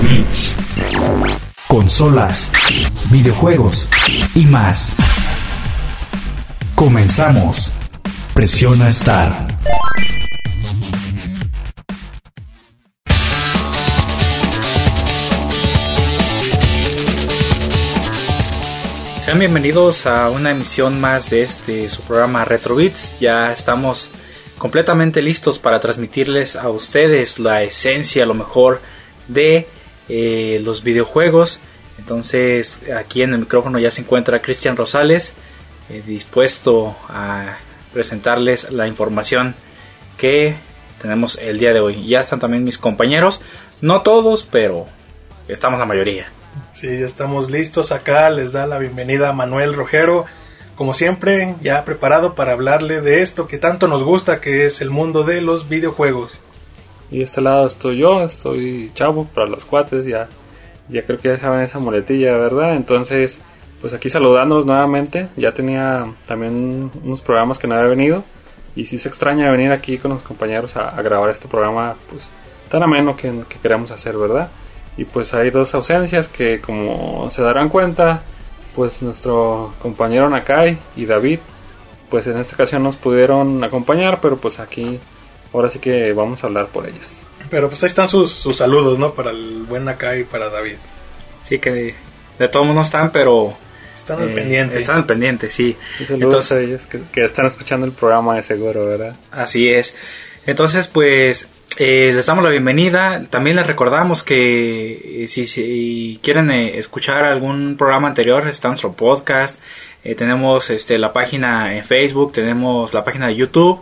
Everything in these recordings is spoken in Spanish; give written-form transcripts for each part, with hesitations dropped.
Beats. Consolas, videojuegos y más. Comenzamos. Presiona Start. Sean bienvenidos a una emisión más de su programa Retro Beats. Ya estamos completamente listos para transmitirles a ustedes la esencia, lo mejor de los videojuegos. Entonces aquí en el micrófono ya se encuentra Cristian Rosales, dispuesto a presentarles la información que tenemos el día de hoy. Ya están también mis compañeros, no todos, pero estamos la mayoría. Sí, ya estamos listos. Acá les da la bienvenida a Manuel Rojero, como siempre, ya preparado para hablarle de esto que tanto nos gusta, que es el mundo de los videojuegos. Y de este lado estoy yo, estoy chavo para los cuates, ya creo que ya saben esa muletilla, ¿verdad? Entonces, pues aquí saludándolos nuevamente. Ya tenía también unos programas que no había venido, y sí se extraña venir aquí con los compañeros a grabar este programa, pues tan ameno que queremos hacer, ¿verdad? Y pues hay dos ausencias que, como se darán cuenta, pues nuestro compañero Nakai y David, pues en esta ocasión nos pudieron acompañar, pero pues aquí ahora sí que vamos a hablar por ellos. Pero pues ahí están sus saludos, ¿no? Para el buen Nakai y para David. Sí, que de todos modos no están, pero están al pendiente. Están al pendiente, sí. Y saludos a ellos que están escuchando el programa de seguro, ¿verdad? Así es. Entonces, pues les damos la bienvenida. También les recordamos que si quieren escuchar algún programa anterior, está nuestro podcast. Tenemos la página en Facebook, tenemos la página de YouTube.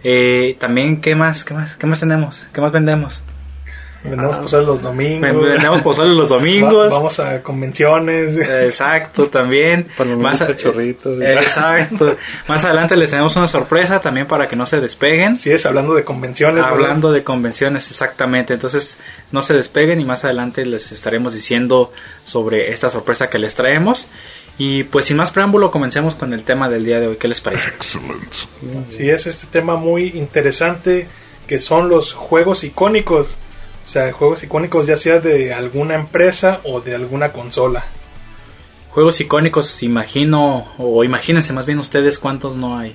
También, ¿qué más tenemos? ¿Qué más vendemos? Vendemos pozole los domingos. Vendemos pozole los domingos. Vamos a convenciones. Exacto, también. Más chorritos. Exacto. Más adelante les tenemos una sorpresa también para que no se despeguen. Sí, es hablando de convenciones. Hablando de convenciones, exactamente. Entonces, no se despeguen y más adelante les estaremos diciendo sobre esta sorpresa que les traemos. Y pues sin más preámbulo, comencemos con el tema del día de hoy. ¿Qué les parece? Excellent. Sí, es este tema muy interesante que son los juegos icónicos. O sea, juegos icónicos ya sea de alguna empresa o de alguna consola. Juegos icónicos, imagínense más bien ustedes cuántos no hay.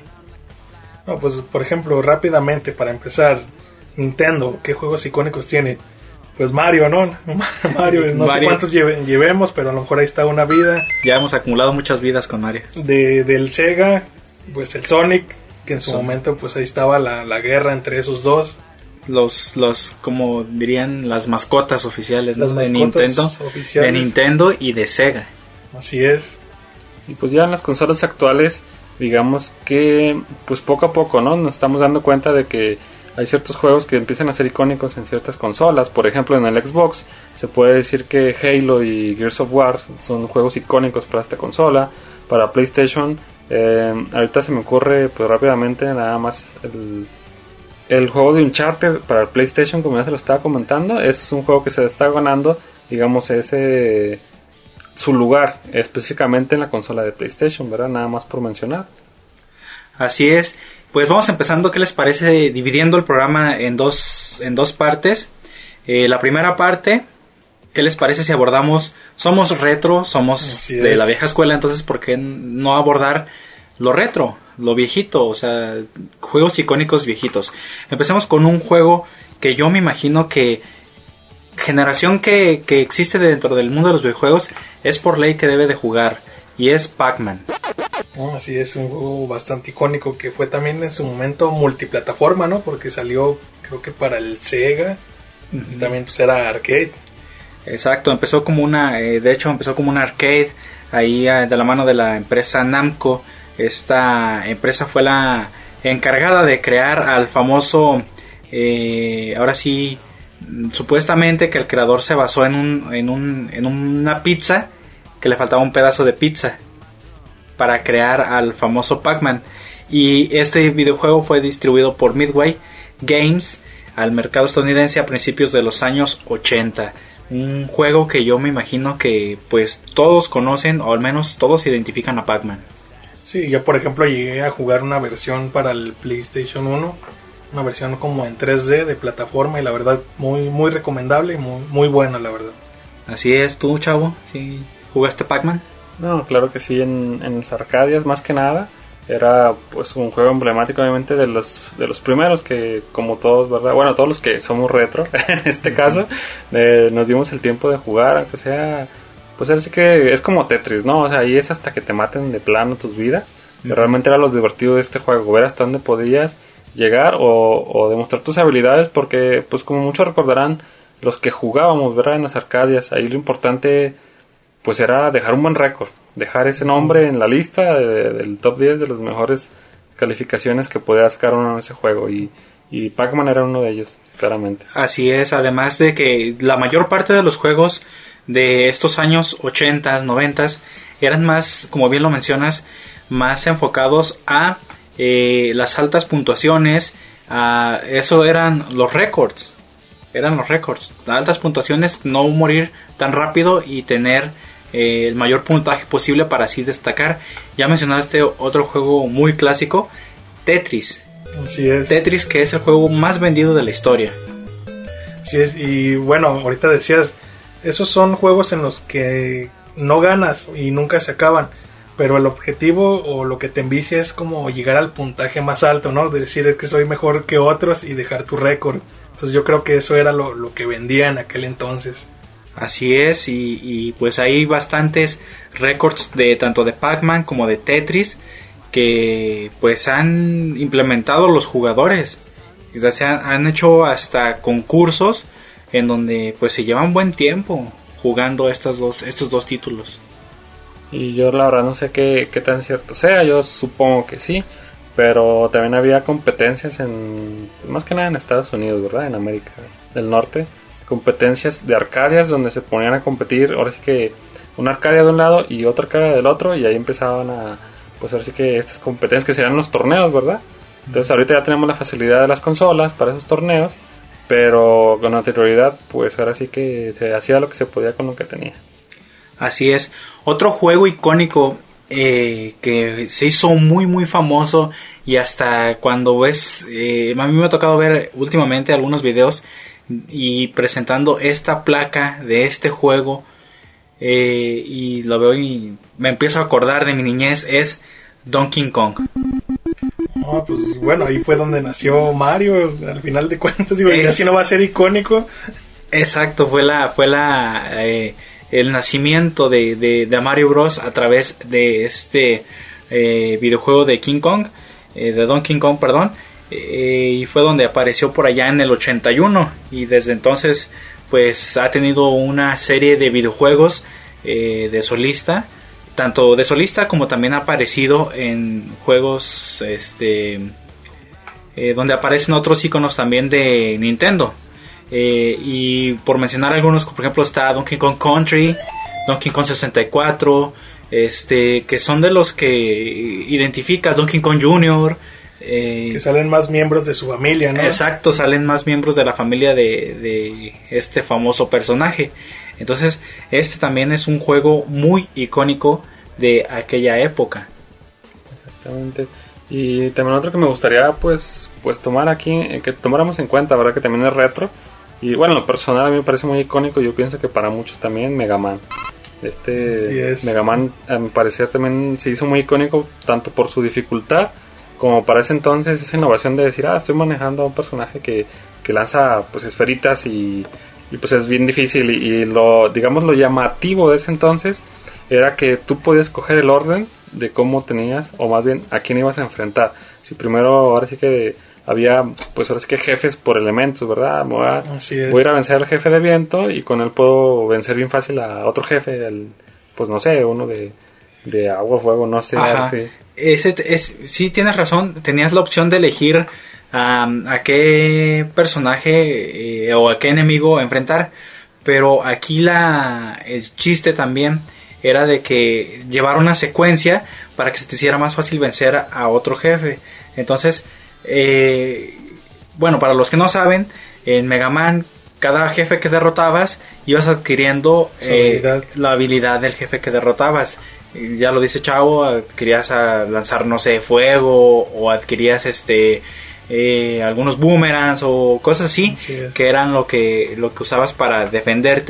No, pues por ejemplo, rápidamente para empezar, Nintendo, ¿qué juegos icónicos tiene? Pues Mario, ¿no? Mario, no sé cuántos llevemos, pero a lo mejor ahí está una vida. Ya hemos acumulado muchas vidas con Mario. Del Sega, pues el Sonic, que en su momento pues ahí estaba la guerra entre esos dos. Los como dirían las mascotas oficiales, ¿no? Las de mascotas Nintendo, de Nintendo y de Sega. Así es. Y pues ya en las consolas actuales, digamos que pues poco a poco, ¿no? Nos estamos dando cuenta de que hay ciertos juegos que empiezan a ser icónicos en ciertas consolas. Por ejemplo, en el Xbox se puede decir que Halo y Gears of War son juegos icónicos para esta consola. Para PlayStation, ahorita se me ocurre pues rápidamente nada más el juego de Uncharted para el PlayStation, como ya se lo estaba comentando. Es un juego que se está ganando, digamos, su lugar específicamente en la consola de PlayStation, ¿verdad? Nada más por mencionar. Así es. Pues vamos empezando. ¿Qué les parece dividiendo el programa en dos partes? La primera parte, ¿qué les parece si abordamos? Somos retro, somos de la vieja escuela, entonces ¿por qué no abordar lo retro, lo viejito? O sea, juegos icónicos viejitos. Empecemos con un juego que yo me imagino que generación que existe dentro del mundo de los videojuegos es por ley que debe de jugar, y es Pac-Man. Así es, un juego bastante icónico que fue también en su momento multiplataforma, ¿no? Porque salió creo que para el Sega, y también pues era arcade. Exacto, empezó como una arcade ahí de la mano de la empresa Namco. Esta empresa fue la encargada de crear al famoso, ahora sí, supuestamente que el creador se basó en una pizza, que le faltaba un pedazo de pizza para crear al famoso Pac-Man. Y este videojuego fue distribuido por Midway Games al mercado estadounidense a principios de los años 80. Un juego que yo me imagino que pues todos conocen, o al menos todos identifican a Pac-Man. Sí, yo por ejemplo llegué a jugar una versión para el PlayStation 1, una versión como en 3D de plataforma, y la verdad muy recomendable y muy buena, la verdad. Así es, tú, chavo, ¿sí jugaste Pac-Man? No, claro que sí, en las Arcadias más que nada. Era pues un juego emblemático obviamente de los primeros que como todos, ¿verdad? Bueno, todos los que somos retro en este caso, nos dimos el tiempo de jugar, aunque sea, pues así que es como Tetris, ¿no? O sea, ahí es hasta que te maten de plano tus vidas. Que realmente era lo divertido de este juego, ver hasta dónde podías llegar o demostrar tus habilidades, porque pues como muchos recordarán, los que jugábamos, ¿verdad? En las Arcadias, ahí lo importante pues era dejar un buen récord, dejar ese nombre en la lista del top 10 de las mejores calificaciones que podía sacar uno en ese juego, y Pac-Man era uno de ellos, claramente. Así es, además de que la mayor parte de los juegos de estos años 80s, 90s eran más, como bien lo mencionas, más enfocados a las altas puntuaciones, eso eran los récords, las altas puntuaciones, no morir tan rápido y tener el mayor puntaje posible para así destacar. Ya mencionaste otro juego muy clásico, Tetris. Así es. Tetris, que es el juego más vendido de la historia. Así es, y bueno, ahorita decías, esos son juegos en los que no ganas y nunca se acaban, pero el objetivo o lo que te envicia es como llegar al puntaje más alto, ¿no? De decir, es que soy mejor que otros y dejar tu récord. Entonces yo creo que eso era lo que vendía en aquel entonces. Así es, y pues hay bastantes récords de tanto de Pac-Man como de Tetris que pues han implementado los jugadores. O sea, han hecho hasta concursos en donde pues se llevan buen tiempo jugando estos dos títulos. Y yo la verdad no sé qué tan cierto sea, yo supongo que sí, pero también había competencias más que nada en Estados Unidos, ¿verdad? En América del Norte, competencias de Arcadias donde se ponían a competir, ahora sí que una Arcadia de un lado y otra Arcadia del otro, y ahí empezaban a, pues ahora sí que estas competencias que serían los torneos, ¿verdad? Entonces ahorita ya tenemos la facilidad de las consolas para esos torneos, pero con anterioridad pues ahora sí que se hacía lo que se podía con lo que tenía. Así es. Otro juego icónico que se hizo muy muy famoso, y hasta cuando ves, a mí me ha tocado ver últimamente algunos videos y presentando esta placa de este juego, y lo veo y me empiezo a acordar de mi niñez, es Donkey Kong. Pues bueno, ahí fue donde nació Mario, al final de cuentas, digo, ya si no va a ser icónico. Exacto, fue el nacimiento de Mario Bros a través de este videojuego de King Kong, de Donkey Kong, perdón, y fue donde apareció por allá en el 81, y desde entonces pues ha tenido una serie de videojuegos de solista, tanto de solista como también ha aparecido en juegos donde aparecen otros iconos también de Nintendo. Y por mencionar algunos, por ejemplo está Donkey Kong Country, Donkey Kong 64, que son de los que identificas, Donkey Kong Jr., que salen más miembros de su familia, ¿no? Exacto, salen más miembros de la familia de este famoso personaje. Entonces también es un juego muy icónico de aquella época. Exactamente. Y también otro que me gustaría pues tomar aquí, que tomáramos en cuenta, ¿verdad? Que también es retro. Y bueno, lo personal a mí me parece muy icónico. Yo pienso que para muchos también Mega Man. Mega Man, a mi parecer, también se hizo muy icónico, tanto por su dificultad como para ese entonces esa innovación de decir, estoy manejando a un personaje que lanza pues esferitas y pues es bien difícil. Y lo llamativo de ese entonces era que tú podías escoger el orden de cómo tenías, o más bien a quién ibas a enfrentar. Si primero, ahora sí que había, pues ahora sí que jefes por elementos, ¿verdad? Voy a ir a vencer al jefe de viento y con él puedo vencer bien fácil a otro jefe, pues no sé, uno de agua, fuego, no sé. Sí, tienes razón, tenías la opción de elegir a qué personaje o a qué enemigo enfrentar, pero aquí el chiste también era de que llevar una secuencia para que se te hiciera más fácil vencer a otro jefe. Entonces, bueno, para los que no saben, en Mega Man, cada jefe que derrotabas ibas adquiriendo la habilidad del jefe que derrotabas. Ya lo dice Chavo, adquirías a lanzar, no sé, fuego, o adquirías algunos boomerangs o cosas así, que eran lo que usabas para defenderte.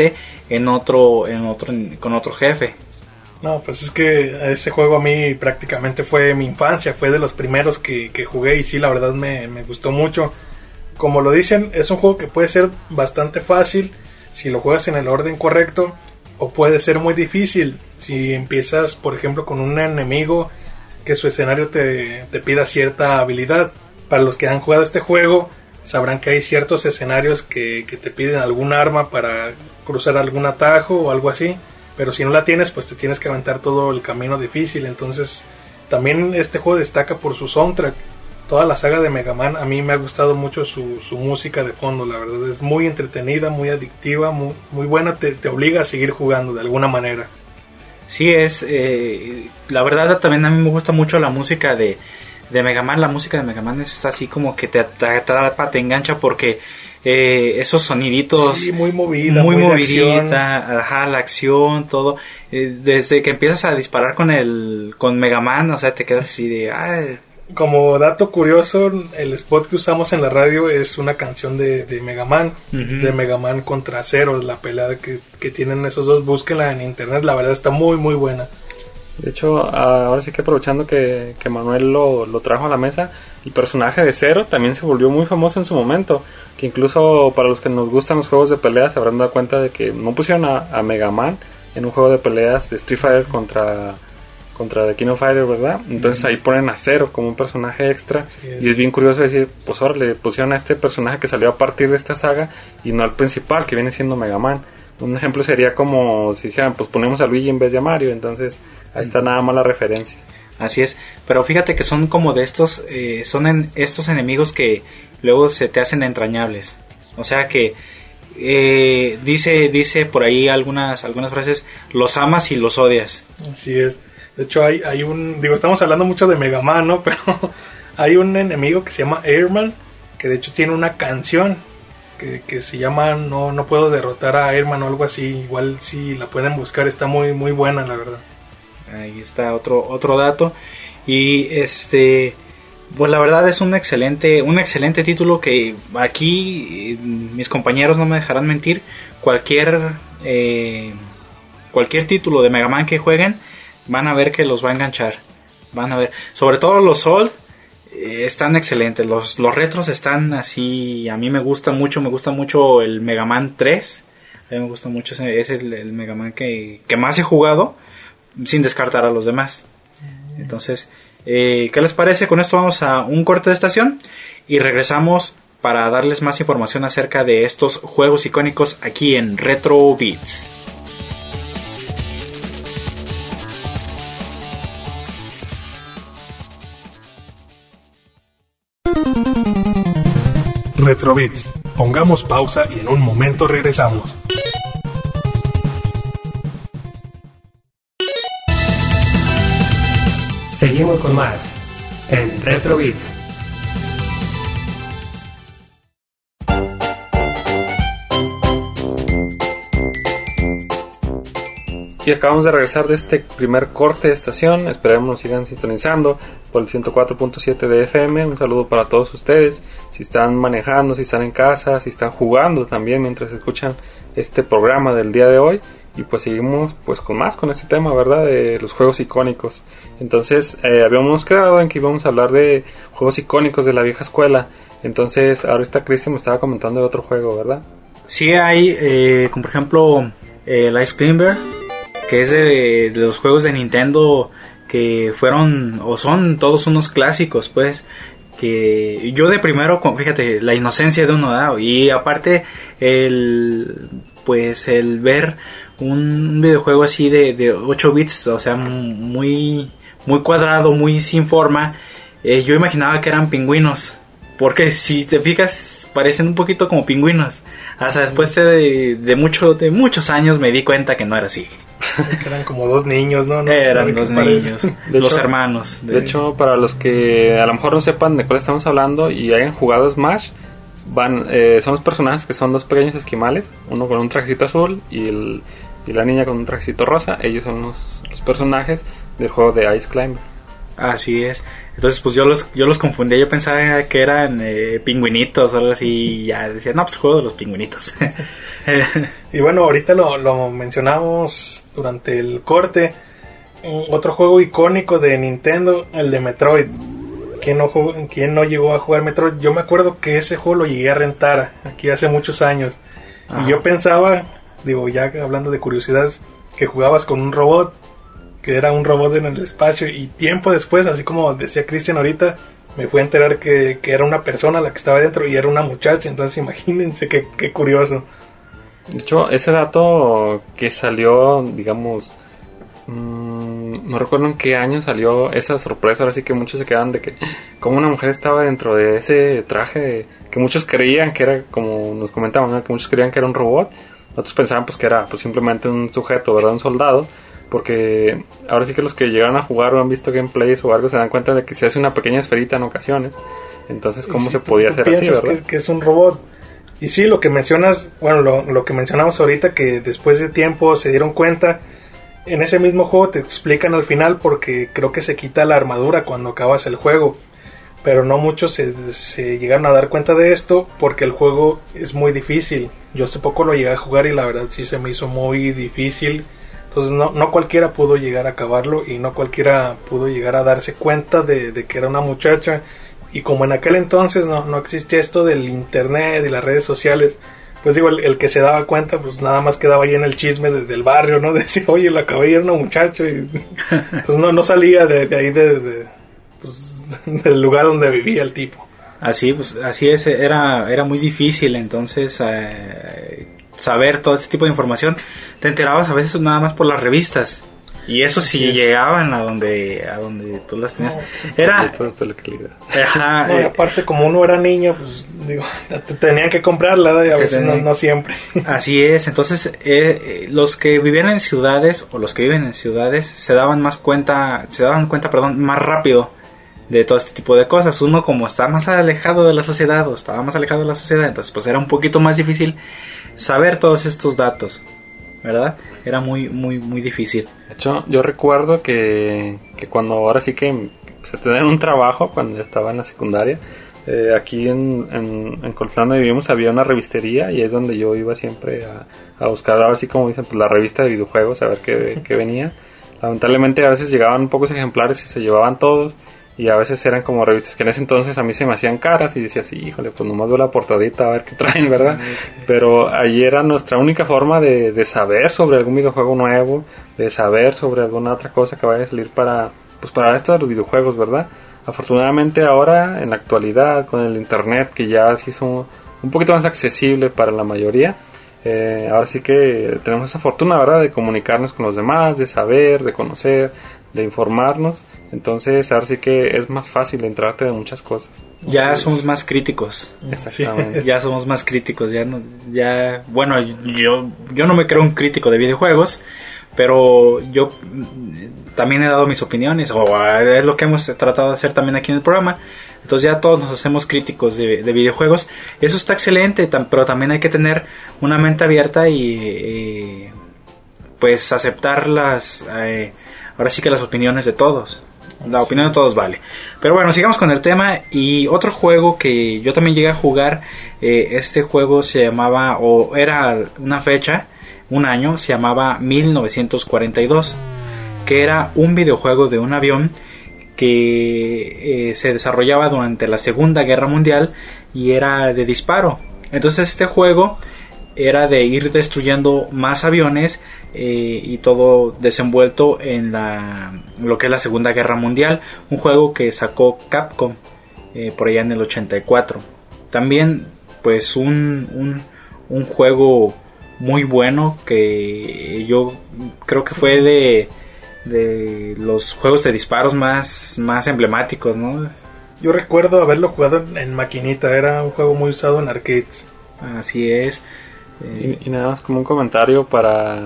con otro jefe. No, pues es que ese juego a mí prácticamente fue mi infancia, fue de los primeros que jugué y sí, la verdad me gustó mucho. Como lo dicen, es un juego que puede ser bastante fácil si lo juegas en el orden correcto, o puede ser muy difícil si empiezas, por ejemplo, con un enemigo que su escenario te pida cierta habilidad. Para los que han jugado este juego sabrán que hay ciertos escenarios que te piden algún arma para cruzar algún atajo o algo así, pero si no la tienes, pues te tienes que aventar todo el camino difícil. Entonces también este juego destaca por su soundtrack. Toda la saga de Mega Man, a mí me ha gustado mucho su música de fondo, la verdad es muy entretenida, muy adictiva, muy buena, te obliga a seguir jugando de alguna manera. Sí, la verdad también a mí me gusta mucho la música de Mega Man. La música de Mega Man es así como que te atrapa, te engancha, porque esos soniditos, sí, muy movida, muy movidita, ajá, la acción, todo, desde que empiezas a disparar con Mega Man, o sea, te quedas así de ay. Como dato curioso, el spot que usamos en la radio es una canción de Mega Man, de Mega Man contra Zero, la pelea que tienen esos dos. Búsquenla en internet, la verdad está muy muy buena. De hecho, ahora sí que aprovechando que Manuel lo trajo a la mesa, el personaje de Zero también se volvió muy famoso en su momento, que incluso para los que nos gustan los juegos de peleas se habrán dado cuenta de que no pusieron a Mega Man en un juego de peleas de Street Fighter contra The King of Fighters, ¿verdad? Entonces ahí ponen a Zero como un personaje extra, y es bien curioso decir, pues ahora le pusieron a este personaje que salió a partir de esta saga y no al principal, que viene siendo Mega Man. Un ejemplo sería como si dijeran, pues ponemos a Luigi en vez de a Mario. Entonces ahí está nada más la referencia. Así es, pero fíjate que son como de estos, estos enemigos que luego se te hacen entrañables. O sea que dice por ahí algunas frases, los amas y los odias. Así es. De hecho hay estamos hablando mucho de Mega Man, ¿no? Pero hay un enemigo que se llama Airman, que de hecho tiene una canción que se llama no puedo derrotar a Airman o algo así. Igual si la pueden buscar, está muy muy buena, la verdad. Ahí está otro dato. Y pues la verdad es un excelente título que aquí mis compañeros no me dejarán mentir. Cualquier título de Mega Man que jueguen, van a ver que los va a enganchar. Van a ver, sobre todo los old están excelentes. Los retros están así. A mí me gusta mucho el Mega Man 3. A mí me gusta mucho es el Mega Man que más he jugado, sin descartar a los demás. Entonces, ¿qué les parece? Con esto vamos a un corte de estación y regresamos para darles más información acerca de estos juegos icónicos aquí en Retro Beats. Retrobits. Pongamos pausa y en un momento regresamos. Seguimos con más en Retrobits. Y acabamos de regresar de este primer corte de estación. Esperemos nos sigan sintonizando por el 104.7 de FM. Un saludo para todos ustedes. Si están manejando, si están en casa, si están jugando también mientras escuchan este programa del día de hoy. Y pues seguimos pues con este tema, ¿verdad? De los juegos icónicos. Entonces habíamos quedado en que íbamos a hablar de juegos icónicos de la vieja escuela. Entonces ahorita Cristian me estaba comentando de otro juego, ¿verdad? Sí, hay como por ejemplo el Ice Climber, que es de los juegos de Nintendo que fueron o son todos unos clásicos, pues, que yo de primero, fíjate, la inocencia de uno, ¿verdad? Y aparte el ver un videojuego así de 8 bits, o sea, muy muy cuadrado, muy sin forma, yo imaginaba que eran pingüinos, porque si te fijas parecen un poquito como pingüinos. Hasta después de muchos años me di cuenta que no era así. Que eran como dos niños, ¿no? Eran dos niños, los hermanos. De hecho, para los que a lo mejor no sepan de cuál estamos hablando y hayan jugado Smash, son los personajes que son dos pequeños esquimales, uno con un trajecito azul y la niña con un trajecito rosa. Ellos son los personajes del juego de Ice Climber. Así es. Entonces pues yo los confundía, yo pensaba que eran pingüinitos o algo así, y ya decía, no, pues juego de los pingüinitos. Y bueno, ahorita lo mencionamos durante el corte. Otro juego icónico de Nintendo, el de Metroid. ¿Quién no llegó a jugar Metroid? Yo me acuerdo que ese juego lo llegué a rentar aquí hace muchos años. Ajá. Y yo pensaba, digo, ya hablando de curiosidades, que jugabas con un robot, que era un robot en el espacio, y tiempo después, así como decía Cristian ahorita, me fui a enterar que era una persona la que estaba dentro y era una muchacha. Entonces imagínense qué curioso. De hecho, ese dato que salió, digamos, no recuerdo en qué año salió esa sorpresa. Ahora sí que muchos se quedan de que como una mujer estaba dentro de ese traje, que muchos creían que era, como nos comentaban, ¿no? Que muchos creían que era un robot. Otros pensaban pues que era pues simplemente un sujeto, ¿verdad? Un soldado. Porque ahora sí que los que llegaron a jugar o han visto gameplays o algo se dan cuenta de que se hace una pequeña esferita en ocasiones. Entonces, ¿cómo se podía hacer así, verdad? Que es un robot. Y sí, lo que mencionas, bueno, lo que mencionamos ahorita, que después de tiempo se dieron cuenta, en ese mismo juego te explican al final, porque creo que se quita la armadura cuando acabas el juego. Pero no muchos se llegaron a dar cuenta de esto, porque el juego es muy difícil. Yo hace poco lo llegué a jugar y la verdad sí se me hizo muy difícil. Entonces no cualquiera pudo llegar a acabarlo, y no cualquiera pudo llegar a darse cuenta de que era una muchacha. Y como en aquel entonces no existía esto del internet y las redes sociales, pues digo, el que se daba cuenta pues nada más quedaba ahí en el chisme del barrio, ¿no? Decía, oye, la acabé y era una muchacha. Y pues no salía de ahí pues, del lugar donde vivía el tipo. Así es, era muy difícil entonces saber todo este tipo de información. Te enterabas a veces nada más por las revistas, y eso sí llegaban a donde tú las tenías. Era aparte, como uno era niño, pues digo, tenían que comprarla, y a veces no siempre. Así es. Entonces los que vivían en ciudades, o los que viven en ciudades, se daban cuenta más rápido de todo este tipo de cosas. Uno, como está más alejado de la sociedad, o estaba más alejado de la sociedad, entonces pues era un poquito más difícil saber todos estos datos, ¿verdad? Era muy difícil. De hecho, yo recuerdo que cuando ahora sí que empecé a tener un trabajo, cuando ya estaba en la secundaria, aquí en Coltlán donde vivimos había una revistería, y es donde yo iba siempre a buscar, ahora sí como dicen, pues la revista de videojuegos, a ver qué venía. Lamentablemente a veces llegaban pocos ejemplares y se llevaban todos, y a veces eran como revistas que en ese entonces a mí se me hacían caras, y decía así, híjole, pues nomás veo la portadita a ver qué traen, ¿verdad? Pero ahí era nuestra única forma de saber sobre algún videojuego nuevo, de saber sobre alguna otra cosa que vaya a salir para esto de los videojuegos, ¿verdad? Afortunadamente ahora, en la actualidad, con el internet, que ya se hizo un poquito más accesible para la mayoría, ahora sí que tenemos esa fortuna, ¿verdad?, de comunicarnos con los demás, de saber, de conocer, de informarnos. Entonces ahora sí que es más fácil entrarte de muchas cosas. Ya somos más críticos. Exactamente. Ya somos más críticos. Bueno, yo no me creo un crítico de videojuegos, pero yo también he dado mis opiniones, o es lo que hemos tratado de hacer también aquí en el programa. Entonces ya todos nos hacemos críticos de videojuegos. Eso está excelente, pero también hay que tener una mente abierta y pues aceptar ahora sí que las opiniones de todos. La opinión de todos vale. Pero bueno, sigamos con el tema. Y otro juego que yo también llegué a jugar, este juego se llamaba, o era una fecha, un año, se llamaba 1942, que era un videojuego de un avión que se desarrollaba durante la Segunda Guerra Mundial y era de disparo. Entonces este juego era de ir destruyendo más aviones, y todo desenvuelto en lo que es la Segunda Guerra Mundial. Un juego que sacó Capcom por allá en el 84. También pues un juego muy bueno, que yo creo que fue de los juegos de disparos más emblemáticos, ¿no? Yo recuerdo haberlo jugado en maquinita. Era un juego muy usado en arcades. Así es. Y nada más como un comentario para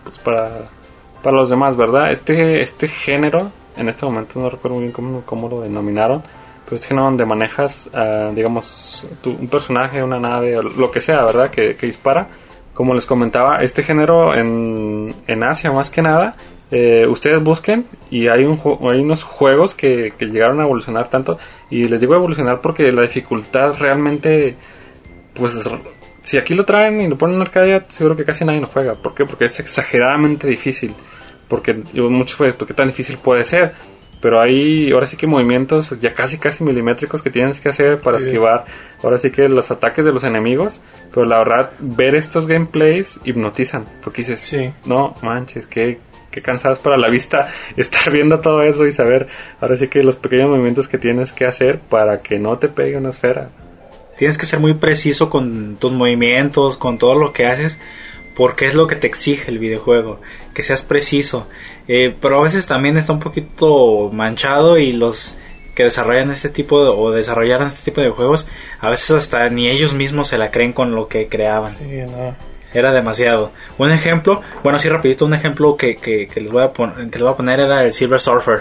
los demás, ¿verdad? Este género, en este momento no recuerdo muy bien cómo lo denominaron, pero este género donde manejas, digamos, un personaje, una nave, o lo que sea, ¿verdad? Que dispara. Como les comentaba, este género en Asia más que nada ustedes busquen y hay unos juegos que llegaron a evolucionar tanto, y les digo evolucionar porque la dificultad realmente, pues si aquí lo traen y lo ponen en Arcadia, seguro que casi nadie lo juega. ¿Por qué? Porque es exageradamente difícil. Porque muchos juegos, ¿por qué tan difícil puede ser? Pero hay ahora sí que movimientos ya casi milimétricos que tienes que hacer para esquivar ahora sí que los ataques de los enemigos. Pero la verdad, ver estos gameplays hipnotizan, porque dices, no manches, qué cansados para la vista estar viendo todo eso y saber ahora sí que los pequeños movimientos que tienes que hacer para que no te pegue una esfera. Tienes que ser muy preciso con tus movimientos, con todo lo que haces, porque es lo que te exige el videojuego, que seas preciso. Pero a veces también está un poquito manchado, y los que desarrollaron este tipo de juegos, a veces hasta ni ellos mismos se la creen con lo que creaban. Sí, no. Era demasiado. Un ejemplo, bueno, sí, rapidito, un ejemplo que les voy a poner era el Silver Surfer.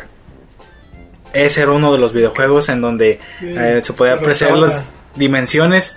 Ese era uno de los videojuegos en donde se podía apreciar las dimensiones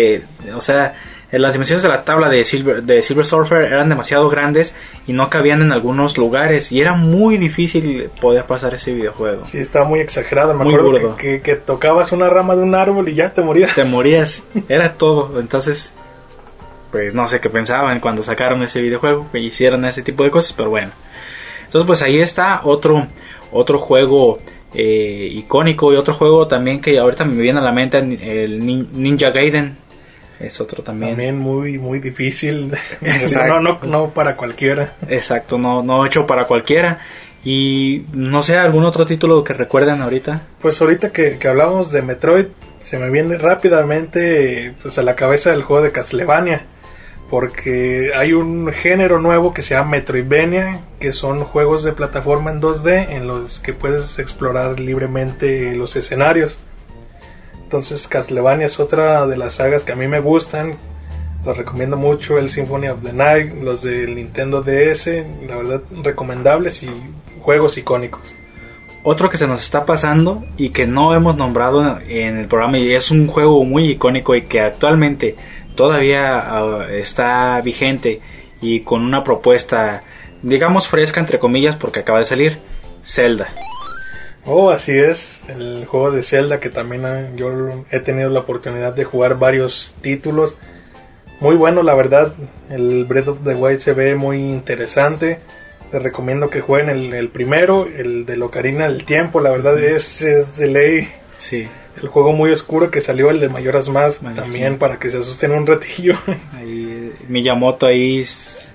las dimensiones de la tabla de Silver Surfer eran demasiado grandes y no cabían en algunos lugares, y era muy difícil poder pasar ese videojuego. Sí, estaba muy exagerado. Me muy acuerdo burdo. que tocabas una rama de un árbol y ya te morías. Era todo. Entonces, pues no sé qué pensaban cuando sacaron ese videojuego, que hicieron ese tipo de cosas, pero bueno. Entonces, pues ahí está otro juego icónico, y otro juego también que ahorita me viene a la mente, el Ninja Gaiden. Es otro también muy muy difícil. no para cualquiera. Exacto, no hecho para cualquiera. Y no sé, algún otro título que recuerden ahorita. Pues ahorita que hablamos de Metroid, se me viene rápidamente pues a la cabeza el juego de Castlevania, porque hay un género nuevo que se llama Metroidvania, que son juegos de plataforma en 2D en los que puedes explorar libremente los escenarios. Entonces Castlevania es otra de las sagas que a mí me gustan, los recomiendo mucho. El Symphony of the Night, los del Nintendo DS, la verdad recomendables y juegos icónicos. Otro que se nos está pasando y que no hemos nombrado en el programa, y es un juego muy icónico y que actualmente todavía está vigente y con una propuesta, digamos, fresca entre comillas, porque acaba de salir, Zelda. Oh, así es, el juego de Zelda, que también yo he tenido la oportunidad de jugar varios títulos. Muy bueno, la verdad. El Breath of the Wild se ve muy interesante. Les recomiendo que jueguen el primero, el de Ocarina del Tiempo. La verdad es de ley. Sí. El juego muy oscuro que salió, el de Majora's Mask, también, para que se asusten un ratillo. Ahí, Miyamoto ahí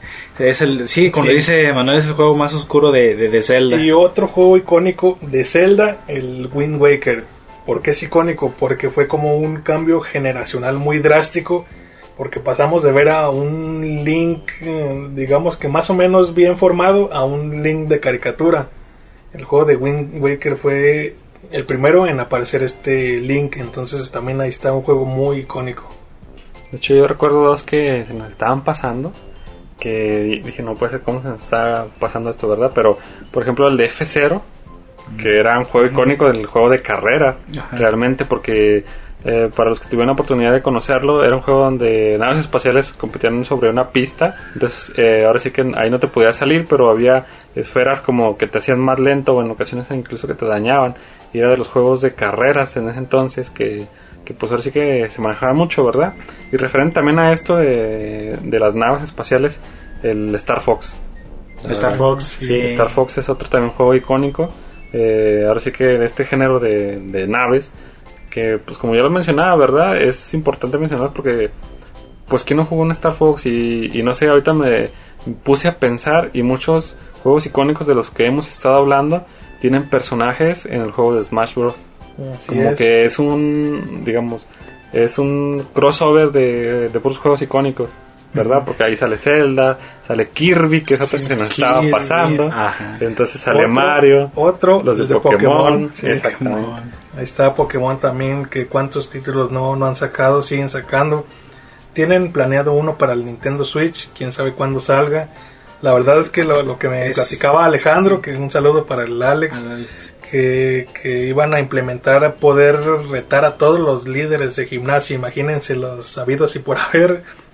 como le dice Manuel, es el juego más oscuro de Zelda. Y otro juego icónico de Zelda, el Wind Waker. ¿Por qué es icónico? Porque fue como un cambio generacional muy drástico, porque pasamos de ver a un Link, digamos que más o menos bien formado, a un Link de caricatura. El juego de Wind Waker fue el primero en aparecer este Link, entonces también ahí está un juego muy icónico. De hecho, yo recuerdo dos que se nos estaban pasando, que dije, no puede ser, cómo se nos está pasando esto, ¿verdad? Pero, por ejemplo, el de F0, que era un juego icónico del juego de carreras, realmente, porque para los que tuvieron la oportunidad de conocerlo, era un juego donde naves espaciales competían sobre una pista. Entonces, ahora sí que ahí no te podías salir, pero había esferas como que te hacían más lento, o en ocasiones incluso que te dañaban. Y era de los juegos de carreras en ese entonces que pues ahora sí que se manejaba mucho, ¿verdad? Y referente también a esto de las naves espaciales, el Star Fox. Star Fox, sí. Star Fox es otro también juego icónico. Ahora sí que de este género de naves, que pues como ya lo mencionaba, ¿verdad? Es importante mencionar porque pues ¿quién no jugó un Star Fox? Y no sé, ahorita me puse a pensar, y muchos juegos icónicos de los que hemos estado hablando tienen personajes en el juego de Smash Bros. Como que es un, digamos, es un crossover de puros juegos icónicos, ¿verdad? Porque ahí sale Zelda, sale Kirby, que es otro que se nos estaba pasando. Ajá. Entonces sale Mario, los de Pokémon. Sí, exactamente. Ahí está Pokémon también, que cuántos títulos no han sacado, siguen sacando. Tienen planeado uno para el Nintendo Switch, quién sabe cuándo salga. La verdad es que lo que me platicaba Alejandro, que un saludo para el Alex, que iban a implementar a poder retar a todos los líderes de gimnasia, imagínense los sabidos y por haber,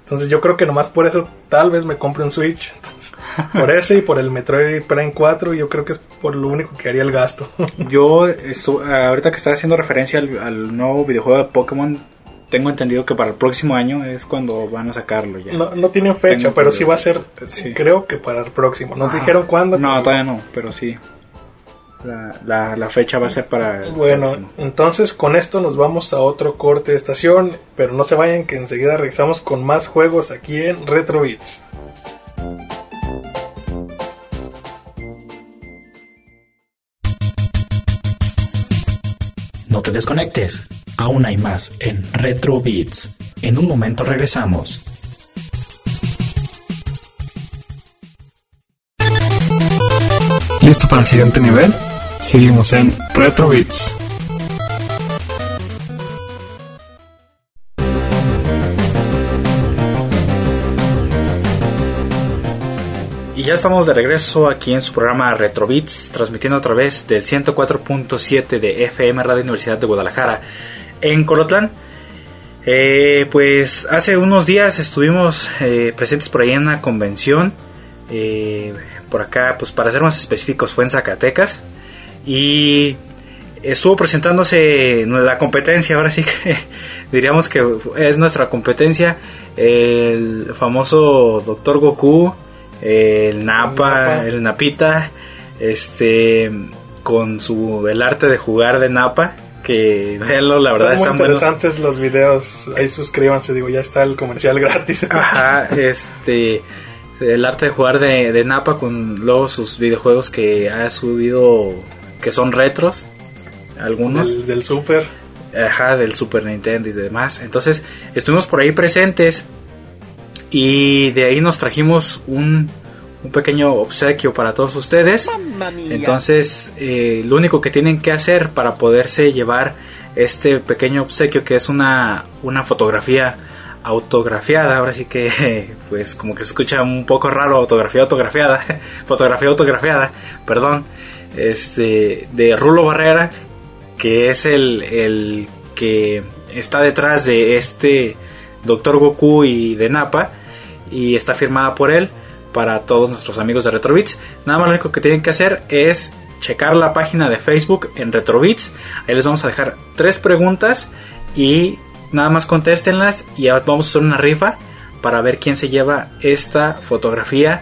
Entonces yo creo que nomás por eso tal vez me compre un Switch. Entonces, por ese y por el Metroid Prime 4, yo creo que es por lo único que haría el gasto. Yo, ahorita que estás haciendo referencia al nuevo videojuego de Pokémon, tengo entendido que para el próximo año es cuando van a sacarlo ya. No tienen fecha, Tengo pero entendido. sí va a ser, Sí. creo que para el próximo. Nos dijeron cuándo. No, pero- todavía no, pero sí. La fecha va a ser para el Bueno, próximo. entonces con esto nos vamos a otro corte de estación, pero no se vayan que enseguida regresamos con más juegos aquí en Retro Beats. No te desconectes. Aún hay más en Retro Beats. En un momento regresamos. ¿Listo para el siguiente nivel? Seguimos en Retro Beats. Y ya estamos de regreso aquí en su programa Retro Beats, transmitiendo a través del 104.7 de FM Radio Universidad de Guadalajara en Colotlán. Pues hace unos días estuvimos presentes por ahí en una convención. Por acá, pues para ser más específicos, fue en Zacatecas. Y estuvo presentándose la competencia, ahora sí que diríamos que es nuestra competencia, el famoso Dr. Goku, el Nappa, el Napita, con el arte de jugar de Nappa, que véanlo, la verdad Están están muy buenos. interesantes los videos, ahí suscríbanse, digo, ya está el comercial gratis. Ajá, el arte de jugar de Nappa con luego sus videojuegos que ha subido, que son retros, algunos. del Super. Ajá, del Super Nintendo y demás. Entonces estuvimos por ahí presentes y de ahí nos trajimos un pequeño obsequio para todos ustedes. Entonces lo único que tienen que hacer para poderse llevar este pequeño obsequio, que es una fotografía autografiada, ahora sí que pues como que se escucha un poco raro, fotografía autografiada, perdón, de Rulo Barrera, que es el que está detrás de Dr. Goku y de Nappa, y está firmada por él para todos nuestros amigos de Retrobits. Nada más lo único que tienen que hacer es checar la página de Facebook en Retrobits. Ahí les vamos a dejar 3 preguntas y nada más contéstenlas y ahora vamos a hacer una rifa para ver quién se lleva esta fotografía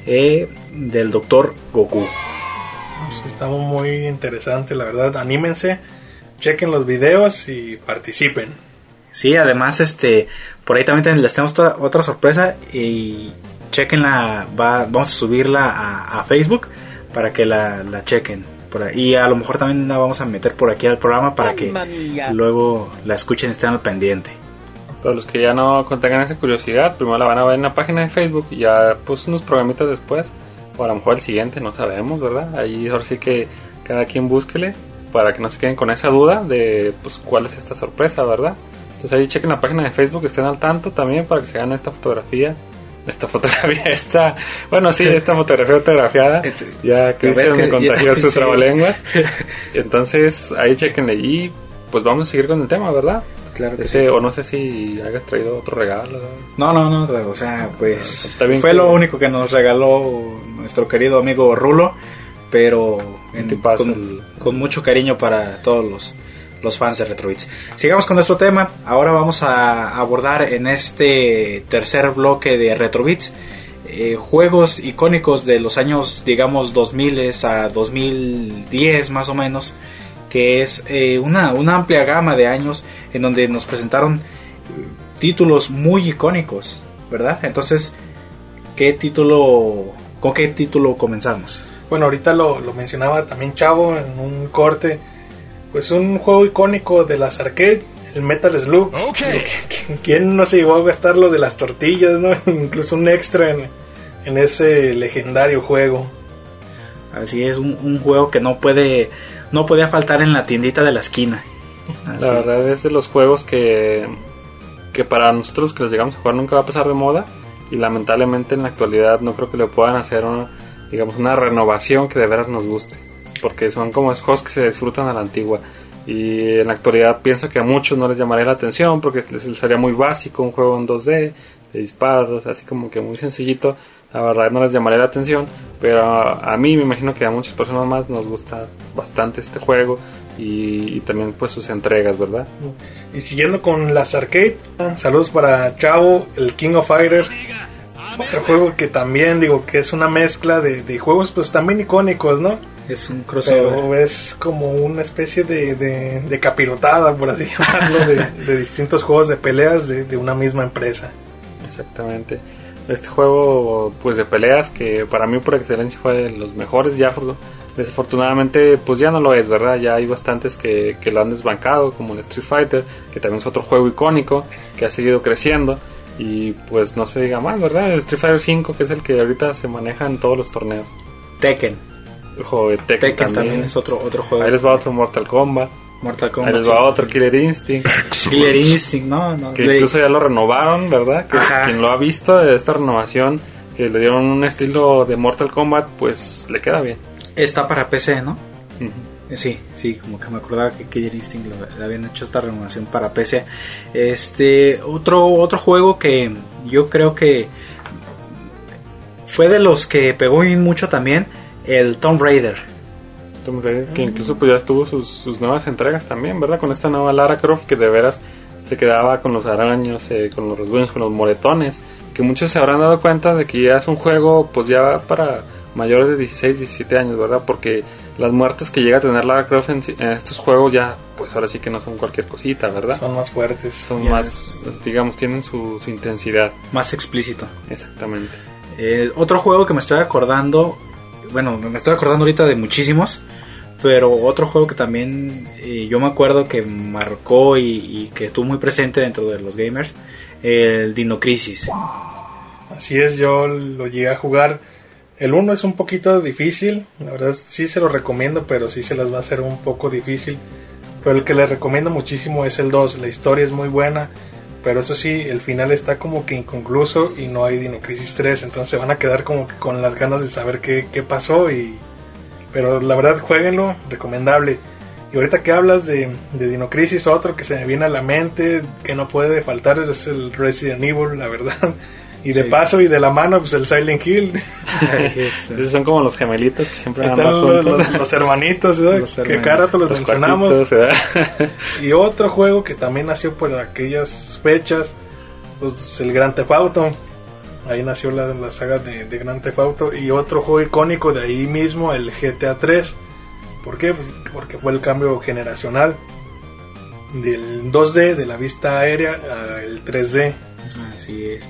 del Dr. Goku. Pues está muy interesante, la verdad. Anímense, chequen los videos y participen. Sí, además por ahí también les tenemos otra sorpresa y chequenla, vamos a subirla a Facebook para que la chequen por ahí. Y a lo mejor también la vamos a meter por aquí al programa para que luego la escuchen y estén al pendiente. Para los que ya no tengan esa curiosidad, primero la van a ver en la página de Facebook y ya pues unos programitas después, o a lo mejor el siguiente, no sabemos, ¿verdad? Ahí ahora sí que cada quien búsquele para que no se queden con esa duda de pues cuál es esta sorpresa, ¿verdad? Entonces ahí chequen la página de Facebook, estén al tanto también para que se hagan esta fotografía, esta fotografía autografiada. Ya Cristian me contagió su trabalenguas. Entonces ahí chequenle y pues vamos a seguir con el tema, ¿verdad? Claro que O no sé si hayas traído otro regalo, ¿verdad? No, o sea, pues Está bien fue que- lo único que nos regaló nuestro querido amigo Rulo, pero con mucho cariño para todos los fans de Retrobits. Sigamos con nuestro tema. Ahora vamos a abordar en este tercer bloque de Retrobits juegos icónicos de los años, digamos, 2000 a 2010 más o menos, que es una amplia gama de años en donde nos presentaron títulos muy icónicos, ¿verdad? Entonces, ¿con qué título comenzamos? Bueno, ahorita lo mencionaba también Chavo en un corte. Pues un juego icónico de las arcade, el Metal Slug. ¿Quién no se llegó a gastar lo de las tortillas, no? Incluso un extra en ese legendario juego. Así es, un juego que no podía faltar en la tiendita de la esquina. Así. La verdad es de los juegos que para nosotros que los llegamos a jugar nunca va a pasar de moda, y lamentablemente en la actualidad no creo que le puedan hacer una renovación que de veras nos guste, porque son como esos juegos que se disfrutan a la antigua, y en la actualidad pienso que a muchos no les llamaría la atención porque les sería muy básico un juego en 2D, de disparos, así como que muy sencillito. La verdad no les llamaría la atención, pero a mí me imagino que a muchas personas más nos gusta bastante este juego y también pues sus entregas, ¿verdad? Y siguiendo con las arcade, saludos para Chavo, el King of Fighters. Otro juego que también digo que es una mezcla de juegos pues también icónicos, ¿no? Es un crossover. Pero es como una especie de capirotada, por así llamarlo, de distintos juegos de peleas de una misma empresa. Exactamente. Este juego pues de peleas que para mí por excelencia fue de los mejores, ya desafortunadamente pues ya no lo es, ¿verdad? Ya hay bastantes que lo han desbancado, como el Street Fighter, que también es otro juego icónico que ha seguido creciendo y pues no se diga más, ¿verdad? El Street Fighter 5, que es el que ahorita se maneja en todos los torneos. Tekken. El juego de Tekken también es otro juego. Ahí les va otro Mortal Kombat. Ahí les va otro Killer Instinct. Killer Instinct, no. Que incluso ya lo renovaron, ¿verdad? Que quien lo ha visto de esta renovación, que le dieron un estilo de Mortal Kombat, pues le queda bien. Está para PC, ¿no? Uh-huh. Sí, como que me acordaba que Killer Instinct le habían hecho esta renovación para PC. Otro juego que yo creo que fue de los que pegó mucho también, el Tomb Raider. Que incluso pues ya tuvo sus nuevas entregas también, ¿verdad? Con esta nueva Lara Croft que de veras se quedaba con los araños, con los rasguños, con los moretones, que muchos se habrán dado cuenta de que ya es un juego pues ya para mayores de 16, 17 años, ¿verdad? Porque las muertes que llega a tener Lara Croft en estos juegos ya pues ahora sí que no son cualquier cosita, ¿verdad? Son más fuertes. Son más, digamos, tienen su intensidad. Más explícito. Exactamente. Otro juego que me estoy acordando ahorita de muchísimos, pero otro juego que también yo me acuerdo que marcó y que estuvo muy presente dentro de los gamers, el Dino Crisis. Así es, yo lo llegué a jugar. El 1 es un poquito difícil, la verdad sí se lo recomiendo, pero sí se las va a hacer un poco difícil. Pero el que les recomiendo muchísimo es el 2, la historia es muy buena, pero eso sí, el final está como que inconcluso y no hay Dino Crisis 3, entonces se van a quedar como que con las ganas de saber qué pasó. Pero la verdad, jueguenlo, recomendable. Y ahorita que hablas de Dino Crisis, otro que se me viene a la mente, que no puede faltar, es el Resident Evil, la verdad. Y de paso y de la mano, pues el Silent Hill. Esos son como los gemelitos que siempre andan juntos. Los hermanitos, que cada rato los mencionamos. Y otro juego que también nació por aquellas fechas, pues el Grand Theft Auto. Ahí nació la saga de Grand Theft Auto. Y otro juego icónico de ahí mismo, el GTA 3. ¿Por qué? Pues porque fue el cambio generacional del 2D, de la vista aérea, al 3D. Así es.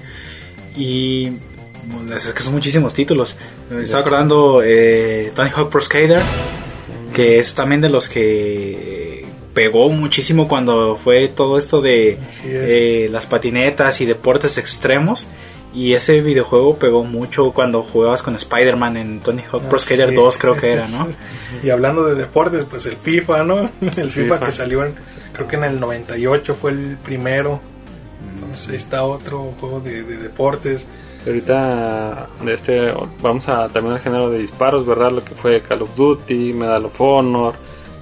Y es que son muchísimos títulos. Me estaba acordando Tony Hawk Pro Skater, que es también de los que pegó muchísimo cuando fue todo esto de las patinetas y deportes extremos. Y ese videojuego pegó mucho cuando jugabas con Spider-Man en Tony Hawk Pro Skater 2, creo que era, ¿no? Y hablando de deportes, pues el FIFA, ¿no? El FIFA que salió creo que en el 98 fue el primero. Entonces está otro juego de deportes. Ahorita vamos a también al género de disparos, ¿verdad? Lo que fue Call of Duty, Medal of Honor,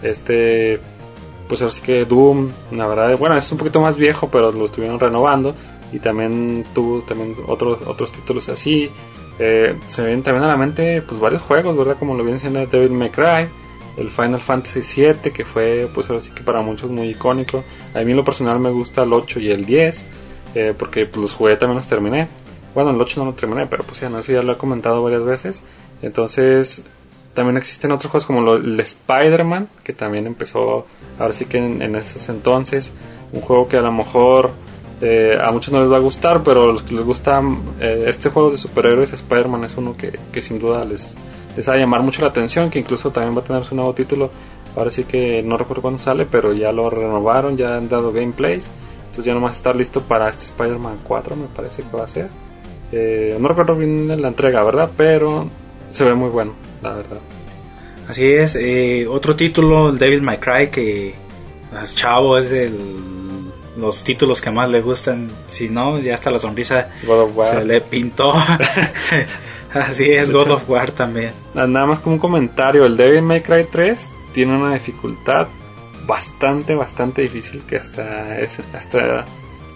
pues así que Doom, la verdad, bueno, es un poquito más viejo, pero lo estuvieron renovando y también tuvo otros títulos así. Se ven también a la mente pues varios juegos, ¿verdad? Como lo viene siendo Devil May Cry, el Final Fantasy 7, que fue pues ahora sí que para muchos muy icónico. A mí en lo personal me gusta el 8 y el 10, porque pues los jugué, también los terminé. Bueno, el 8 no lo terminé, pero pues ya no, eso ya lo he comentado varias veces. Entonces también existen otros juegos como el Spider-Man, que también empezó ahora sí que en esos entonces. Un juego que a lo mejor a muchos no les va a gustar, pero los que les gusta este juego de superhéroes, Spider-Man es uno que sin duda les va a llamar mucho la atención, que incluso también va a tener su nuevo título. Ahora sí que no recuerdo cuándo sale, pero ya lo renovaron, ya han dado gameplays. Entonces ya nomás estar listo para este Spider-Man 4, me parece que va a ser. No recuerdo bien la entrega, ¿verdad? Pero se ve muy bueno, la verdad. Así es. Otro título, el Devil May Cry, que al chavo es de los títulos que más le gustan. Si no, ya hasta la sonrisa se le pintó. Así es, God of War también. Nada más como un comentario, el Devil May Cry 3 tiene una dificultad bastante difícil, que hasta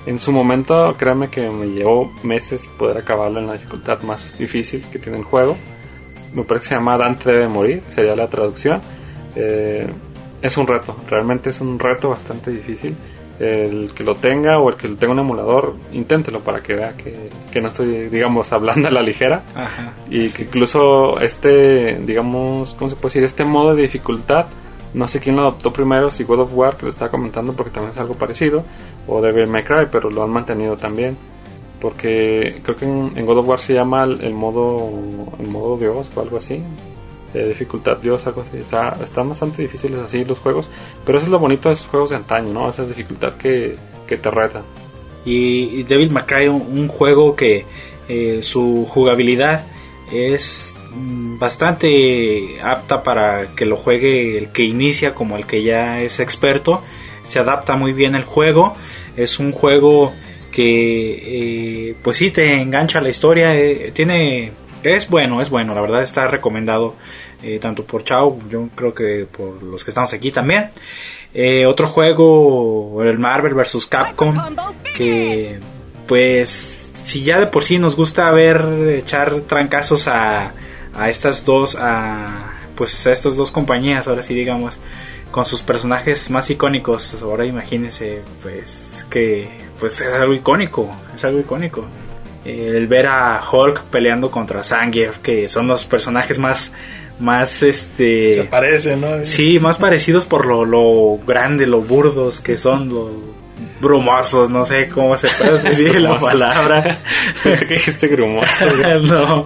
En su momento, créanme que me llevó meses poder acabarlo en la dificultad más difícil que tiene el juego. Me parece que se llama Dante debe morir, sería la traducción. Es un reto, realmente es un reto bastante difícil. El que lo tenga o el que tenga un emulador, inténtelo para que vea que no estoy, digamos, hablando a la ligera. Ajá, y sí. que incluso digamos, ¿cómo se puede decir? Este modo de dificultad, no sé quién lo adoptó primero, si God of War, que lo estaba comentando porque también es algo parecido, o Devil May Cry, pero lo han mantenido también. Porque creo que en God of War se llama el modo Dios o algo así. Dificultad Dios, algo así. Están bastante difíciles así los juegos. Pero eso es lo bonito de esos juegos de antaño, ¿no? Esa dificultad que te reta. Y Devil May Cry, un juego que su jugabilidad es bastante apta para que lo juegue el que inicia como el que ya es experto. Se adapta muy bien el juego. Es un juego que pues sí te engancha la historia. Es bueno, la verdad está recomendado tanto por Chao, yo creo que por los que estamos aquí también. Otro juego, el Marvel vs. Capcom, que pues si ya de por sí nos gusta echar trancazos a estas dos a estas dos compañías, ahora sí digamos, con sus personajes más icónicos, ahora imagínense pues que pues es algo icónico. El ver a Hulk peleando contra Zangief, que son los personajes más se parecen, ¿no? Sí, más parecidos por lo grande, lo burdos que son, lo brumosos, no sé cómo se puede decir la palabra. Pensé que dijiste grumoso. No.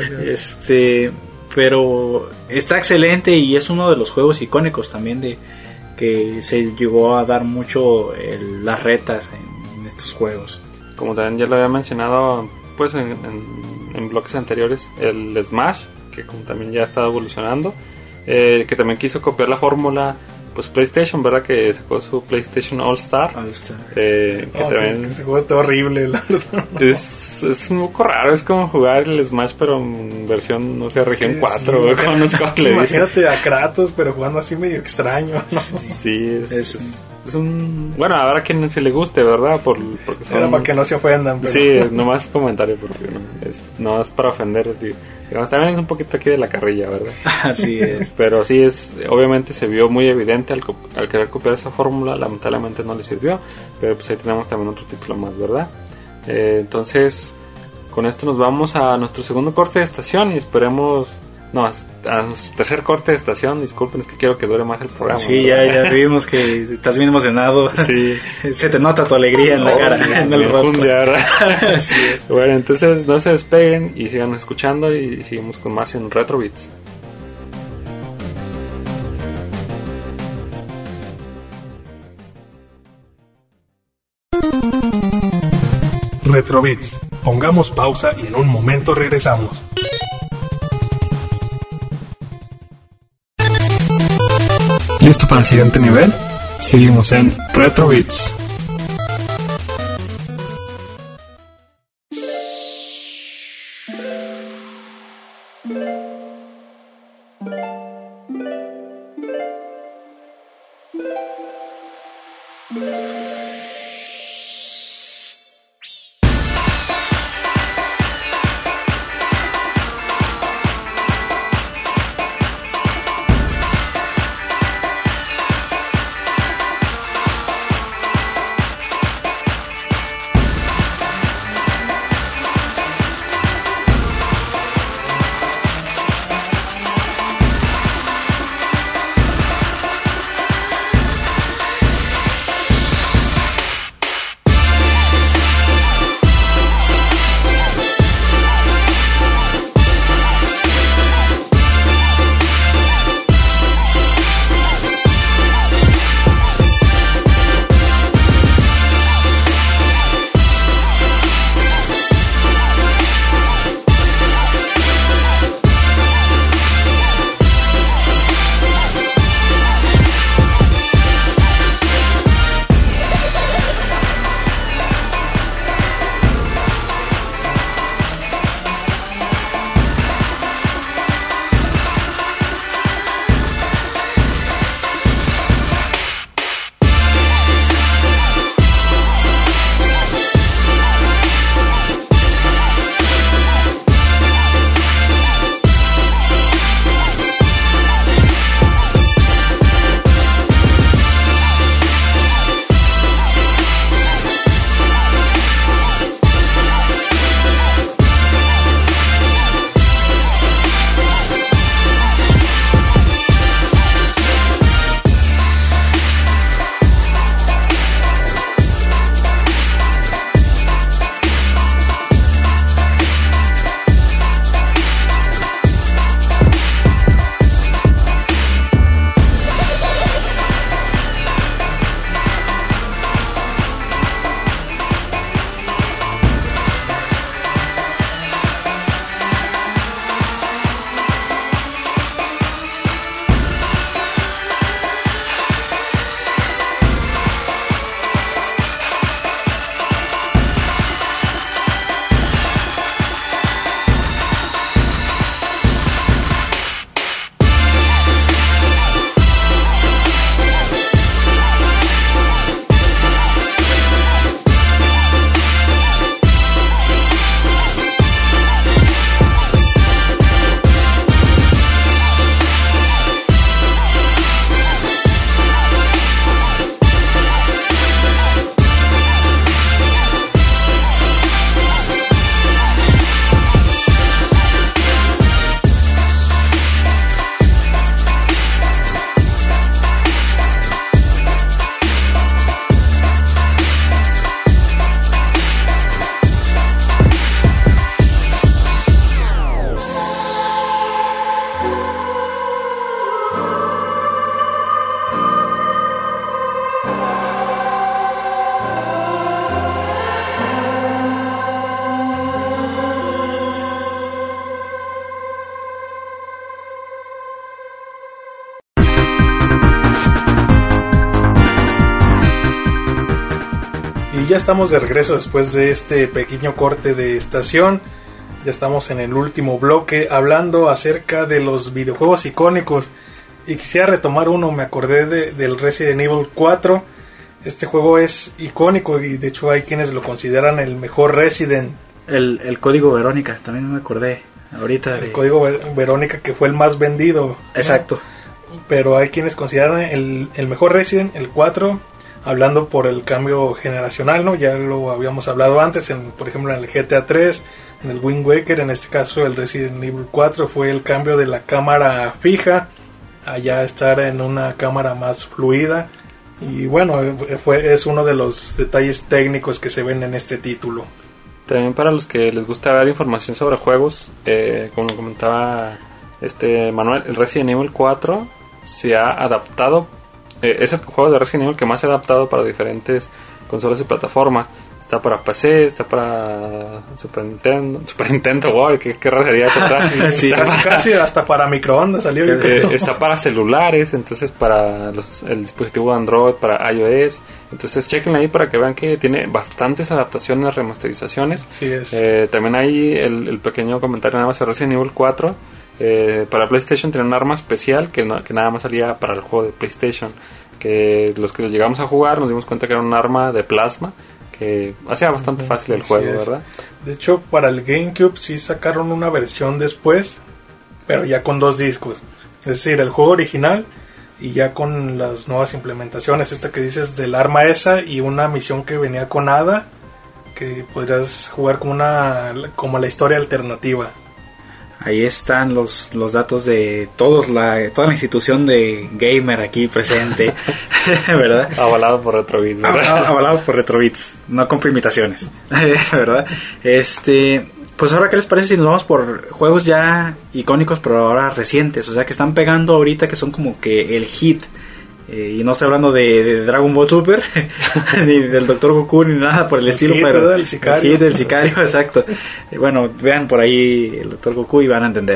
Pero está excelente y es uno de los juegos icónicos también de que se llegó a dar mucho las retas en estos juegos. Como también ya lo había mencionado pues en bloques anteriores, el Smash, que como también ya ha estado evolucionando, que también quiso copiar la fórmula pues PlayStation, ¿verdad? Que sacó su PlayStation All Star. Que también ese juego está horrible, la verdad. Es un poco raro, es como jugar el Smash pero en versión, no sé, región 4, sí, no sé cómo le dicen. Imagínate a Kratos pero jugando así medio extraño, ¿no? Sí, es un... Bueno, habrá quien se le guste, ¿verdad? Porque son... Era para que no se ofendan. Pero... Sí, nomás comentario, porque no es para ofender. Digamos, también es un poquito aquí de la carrilla, ¿verdad? Así es. Pero sí, obviamente se vio muy evidente al querer copiar esa fórmula, lamentablemente no le sirvió. Pero pues ahí tenemos también otro título más, ¿verdad? Entonces, con esto nos vamos a nuestro segundo corte de estación y esperemos... No, a nuestro tercer corte de estación. Disculpen, es que quiero que dure más el programa. Sí, ya vimos que estás bien emocionado. Sí. Se te nota tu alegría en la cara, sí, en el rostro. Así es. Bueno, entonces no se despeguen y sigan escuchando y seguimos con más en Retro Beats. Retro Beats. Pongamos pausa y en un momento regresamos. ¿Listo para el siguiente nivel? Seguimos en Retro Beats. ya estamos de regreso después de este pequeño corte de estación. Ya estamos en el último bloque hablando acerca de los videojuegos icónicos. Y quisiera retomar uno, me acordé del Resident Evil 4. Este juego es icónico y de hecho hay quienes lo consideran el mejor Resident. El código Verónica, también me acordé ahorita. El código Verónica, que fue el más vendido. Exacto. Pero hay quienes consideran el mejor Resident, el 4, hablando por el cambio generacional, ¿no? Ya lo habíamos hablado antes, por ejemplo en el GTA 3, en el Wind Waker, en este caso el Resident Evil 4 fue el cambio de la cámara fija a ya estar en una cámara más fluida. Y bueno, es uno de los detalles técnicos que se ven en este título. También para los que les gusta ver información sobre juegos, como comentaba Manuel, el Resident Evil 4 se ha adaptado, es el juego de Resident Evil que más se ha adaptado para diferentes consolas y plataformas. Está para PC, está para Super Nintendo, wow, qué raro sería eso. Sí, casi hasta para microondas salió. Está para celulares, entonces para el dispositivo Android, para iOS. Entonces chequen ahí para que vean que tiene bastantes adaptaciones, remasterizaciones. Sí es. También hay el pequeño comentario nada más de Resident Evil 4. Para PlayStation tiene un arma especial que nada más salía para el juego de PlayStation. Que los que lo llegamos a jugar nos dimos cuenta que era un arma de plasma que hacía bastante fácil el juego, ¿verdad? De hecho, para el GameCube sí sacaron una versión después, pero ya con 2 discos. Es decir, el juego original y ya con las nuevas implementaciones. Esta que dices del arma esa y una misión que venía con Ada, que podrías jugar como la historia alternativa. Ahí están los datos de toda la institución de gamer aquí presente, ¿verdad? Avalado por Retrobits, ¿verdad? Avalado por Retrobits, no compro imitaciones, ¿verdad? Pues ahora, ¿qué les parece si nos vamos por juegos ya icónicos pero ahora recientes? O sea, que están pegando ahorita, que son como que el hit. Y no estoy hablando de Dragon Ball Super ni del Dr. Goku ni nada por el estilo, pero del sicario. El hit del sicario, exacto. Bueno, vean por ahí el Dr. Goku y van a entender.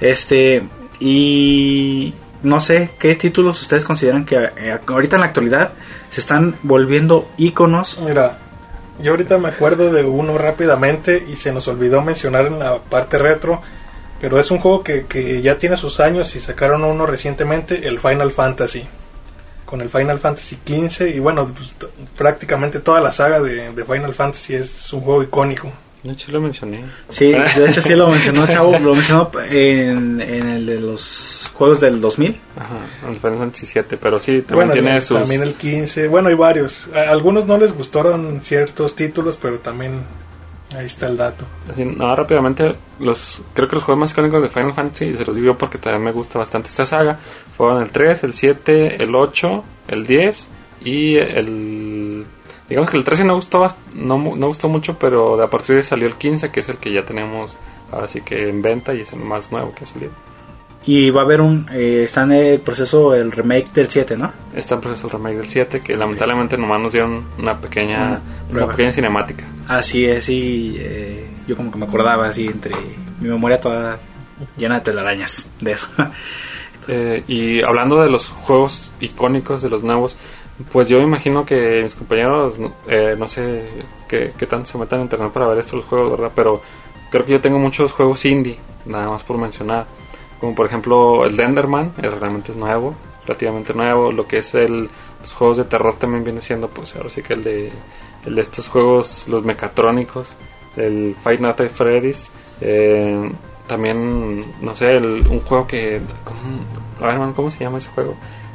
Y no sé qué títulos ustedes consideran que ahorita en la actualidad se están volviendo íconos. Mira, yo ahorita me acuerdo de uno rápidamente y se nos olvidó mencionar en la parte retro, pero es un juego que ya tiene sus años y sacaron uno recientemente, el Final Fantasy. Con el Final Fantasy XV y bueno, pues, prácticamente toda la saga de Final Fantasy es un juego icónico. De hecho lo mencioné. Sí, de hecho sí lo mencionó Chavo, lo mencionó en el de los juegos del 2000. Ajá, el Final Fantasy 7, pero sí, también tiene sus... También el 15, bueno, hay varios. A algunos no les gustaron ciertos títulos, pero también ahí está el dato. Así, rápidamente, creo que los juegos más icónicos de Final Fantasy, se los digo porque también me gusta bastante esta saga, fueron el 3, el 7, el 8, el 10 y digamos que el 13 no gustó mucho, pero a partir de ahí salió el 15, que es el que ya tenemos ahora sí que en venta y es el más nuevo que ha salido. Y va a haber está en el proceso el remake del 7, ¿no? Está en proceso el remake del 7, que lamentablemente nomás nos dieron una pequeña cinemática. Así es, y yo como que me acordaba así entre mi memoria toda llena de telarañas de eso. Y hablando de los juegos icónicos, de los nuevos, pues yo imagino que mis compañeros, no sé qué tanto se metan en internet para ver estos juegos, ¿verdad? Pero creo que yo tengo muchos juegos indie, nada más por mencionar. Como por ejemplo el Enderman, realmente es nuevo, relativamente nuevo. Lo que es los juegos de terror también viene siendo, pues ahora sí que el de estos juegos, los mecatrónicos, el Five Nights at Freddy's. También, no sé, un juego que... A ver, man, ¿cómo se llama ese juego?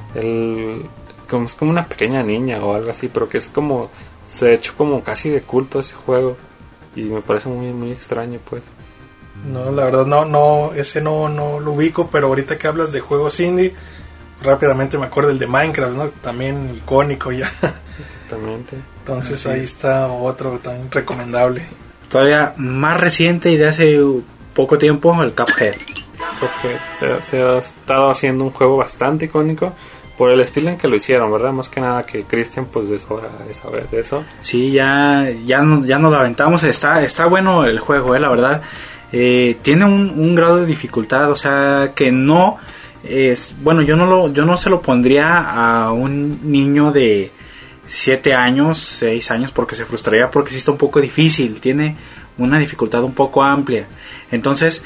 Es como una pequeña niña o algo así, pero que es como... Se ha hecho como casi de culto ese juego. Y me parece muy, muy extraño, pues. No, la verdad no, ese no lo ubico, pero ahorita que hablas de juegos indie, rápidamente me acuerdo del de Minecraft, ¿no? También icónico ya. Exactamente. Entonces ahí está otro tan recomendable. Todavía más reciente y de hace poco tiempo, el Cuphead. Se ha estado haciendo un juego bastante icónico por el estilo en que lo hicieron, ¿verdad? Más que nada que Christian pues es hora de saber de eso. Sí, ya nos lo aventamos. Está bueno el juego, la verdad. Tiene un grado de dificultad, o sea que no es bueno. Yo no se lo pondría a un niño de 7 años, 6 años, porque se frustraría porque sí está un poco difícil, tiene una dificultad un poco amplia. Entonces,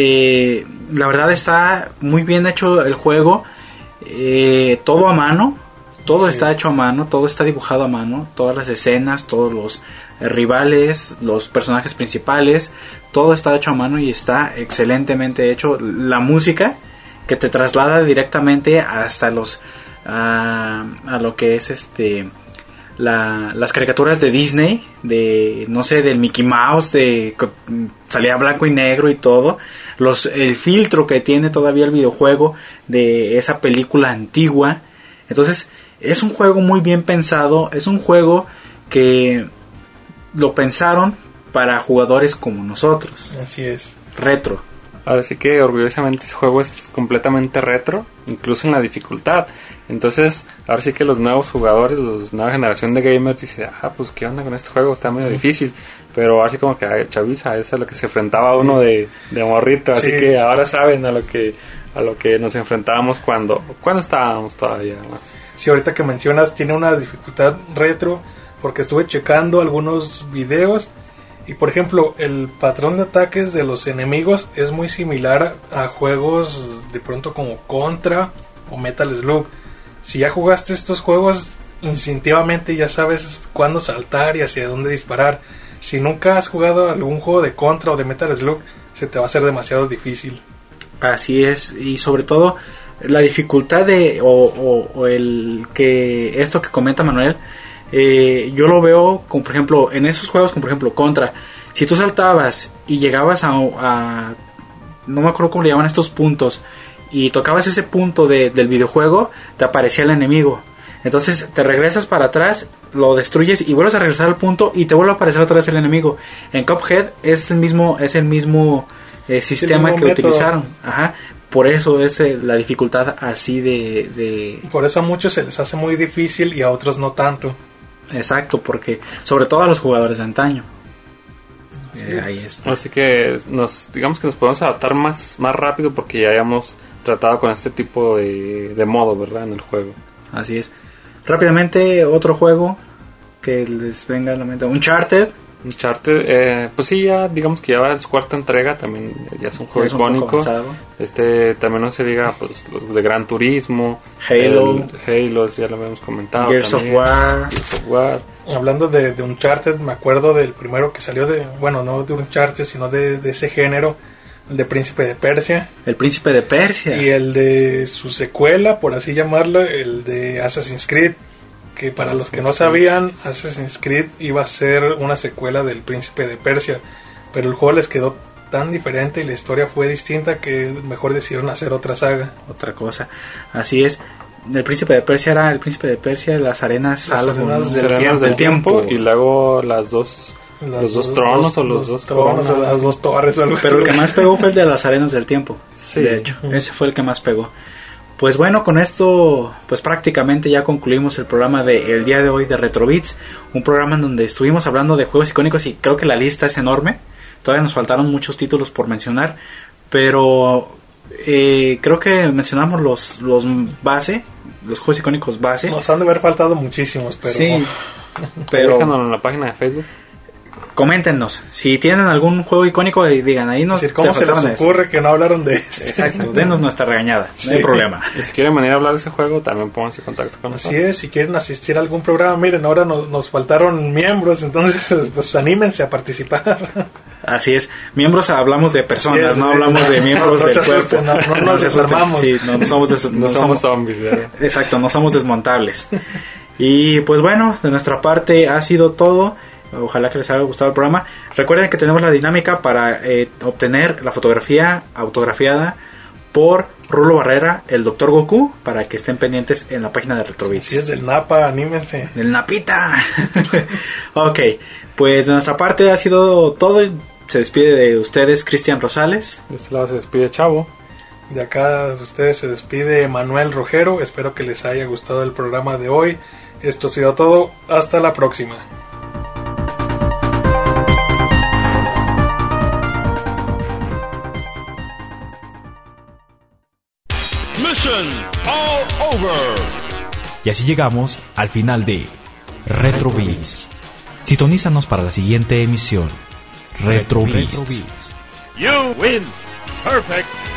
la verdad está muy bien hecho el juego, todo a mano, todo está hecho a mano, todo está dibujado a mano, todas las escenas, todos los rivales, los personajes principales, todo está hecho a mano y está excelentemente hecho. La música que te traslada directamente hasta a lo que es las caricaturas de Disney, de no sé, del Mickey Mouse, salía blanco y negro y todo, el filtro que tiene todavía el videojuego de esa película antigua. Entonces es un juego muy bien pensado, es un juego que lo pensaron para jugadores como nosotros. Así es. Retro. Ahora sí que orgullosamente ese juego es completamente retro, incluso en la dificultad. Entonces, ahora sí que los nuevos jugadores, la nueva generación de gamers dicen, pues qué onda con este juego, está medio difícil. Pero así como que chaviza, eso es a lo que se enfrentaba uno de morrito. Así que ahora saben a lo que nos enfrentábamos cuando estábamos todavía más. Sí, ahorita que mencionas, tiene una dificultad retro, porque estuve checando algunos videos. Y por ejemplo, el patrón de ataques de los enemigos es muy similar a juegos de pronto como Contra o Metal Slug. Si ya jugaste estos juegos, instintivamente ya sabes cuándo saltar y hacia dónde disparar. Si nunca has jugado algún juego de Contra o de Metal Slug, se te va a hacer demasiado difícil. Así es, y sobre todo la dificultad o el que esto que comenta Manuel, yo lo veo como por ejemplo en esos juegos como por ejemplo Contra, si tú saltabas y llegabas a no me acuerdo cómo le llaman estos puntos, y tocabas ese punto del videojuego, te aparecía el enemigo. Entonces te regresas para atrás, lo destruyes y vuelves a regresar al punto y te vuelve a aparecer otra vez el enemigo. En Cuphead es el mismo sistema que utilizaron. Ajá. Por eso es la dificultad así de... Por eso a muchos se les hace muy difícil y a otros no tanto. Exacto, porque sobre todo a los jugadores de antaño. Ahí está. Así que digamos que nos podemos adaptar más rápido porque ya hayamos tratado con este tipo de modo, ¿verdad? En el juego. Así es. Rápidamente, otro juego que les venga a la mente. Uncharted, pues sí, ya digamos que ya va en su cuarta entrega, también ya es un juego icónico. También no se diga, pues los de Gran Turismo, Halo, ya lo habíamos comentado. Gears of War. Hablando de Uncharted, me acuerdo del primero que salió no de Uncharted, sino de ese género, el de Príncipe de Persia. El Príncipe de Persia. Y el de su secuela, por así llamarlo, el de Assassin's Creed. Que para los que no sabían, Assassin's Creed iba a ser una secuela del Príncipe de Persia, pero el juego les quedó tan diferente y la historia fue distinta que mejor decidieron hacer otra saga. Otra cosa, así es. El Príncipe de Persia era el Príncipe de Persia, las arenas del tiempo, y luego los dos tronos o las dos torres. Pero el que más pegó fue el de las arenas del tiempo. Sí. De hecho, ese fue el que más pegó. Pues bueno, con esto pues prácticamente ya concluimos el programa del día de hoy de Retrobits, un programa en donde estuvimos hablando de juegos icónicos y creo que la lista es enorme. Todavía nos faltaron muchos títulos por mencionar, pero creo que mencionamos los base, los juegos icónicos base. Nos han de haber faltado muchísimos, pero... Sí, pero... Déjanos en la página de Facebook. Coméntenos, si tienen algún juego icónico, digan ahí nos... ¿Cómo se les ocurre que no hablaron de este? Exacto, denos nuestra regañada, no hay problema. Y si quieren venir a hablar de ese juego, también pónganse en contacto con nosotros. Así es, si quieren asistir a algún programa, miren, ahora nos faltaron miembros, entonces pues anímense a participar. Así es, miembros hablamos de personas, no hablamos de miembros del cuerpo. No nos desarmamos. Sí, no somos zombies. Exacto, no somos desmontables. Y pues bueno, de nuestra parte ha sido todo. Ojalá que les haya gustado el programa. Recuerden que tenemos la dinámica para obtener la fotografía autografiada por Rulo Barrera, el Dr. Goku, para que estén pendientes en la página de Retrobits. Si es del Napa, anímense. Del Napita. Ok, pues de nuestra parte ha sido todo. Se despide de ustedes Cristian Rosales. De este lado se despide Chavo. De acá de ustedes se despide Manuel Rojero. Espero que les haya gustado el programa de hoy. Esto ha sido todo. Hasta la próxima. Mission all over. Y así llegamos al final de Retro Beats. Sintonízanos para la siguiente emisión. Retro Beats. You win. Perfect.